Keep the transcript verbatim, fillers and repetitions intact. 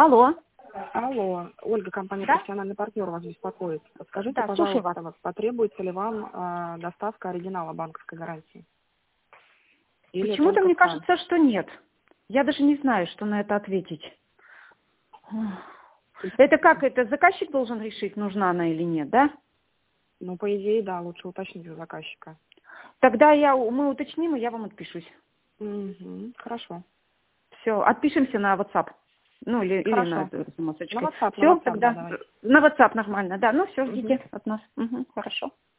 Алло. Алло, Ольга, компания Да? «Профессиональный партнер» вас беспокоит. Скажите, Да, слушаю пожалуйста, вас. вот потребуется ли вам э, доставка оригинала банковской гарантии? Или Почему-то только мне скан? кажется, что нет. Я даже не знаю, что на это ответить. Это как? Это заказчик должен решить, нужна она или нет, да? Ну, по идее, да, лучше уточнить у заказчика. Тогда я, мы уточним, и я вам отпишусь. Угу, хорошо. Все, отпишемся на WhatsApp. Ну, или, или на Хорошо. На смс-очкой. WhatsApp, на Все, WhatsApp, да, тогда давай. на WhatsApp нормально, да. Ну, все, Угу. ждите от нас. Угу, хорошо.